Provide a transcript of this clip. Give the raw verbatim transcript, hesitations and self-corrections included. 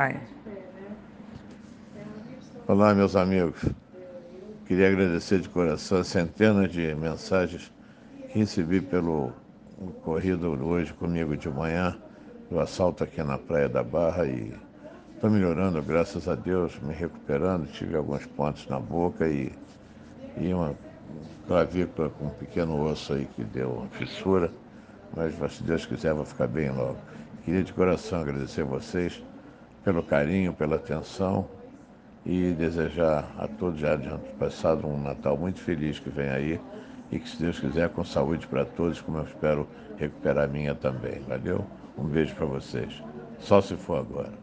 Pai. Olá, meus amigos. Queria agradecer de coração as centenas de mensagens que recebi pelo ocorrido hoje comigo de manhã, do assalto aqui na Praia da Barra, e estou melhorando, graças a Deus, me recuperando. Tive alguns pontos na boca e, e uma clavícula com um pequeno osso aí que deu uma fissura, mas se Deus quiser vou ficar bem logo. Queria de coração agradecer a vocês pelo carinho, pela atenção, e desejar a todos já de passado um Natal muito feliz que vem aí, e que, se Deus quiser, com saúde para todos, como eu espero recuperar a minha também. Valeu? Um beijo para vocês. Só se for agora.